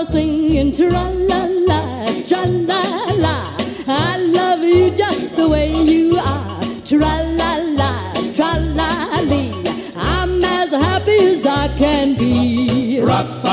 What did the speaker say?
singing tra-la-la, tra-la-la. I love you just the way you are. Tra-la-la, tra-la-lee. I'm as happy as I can be.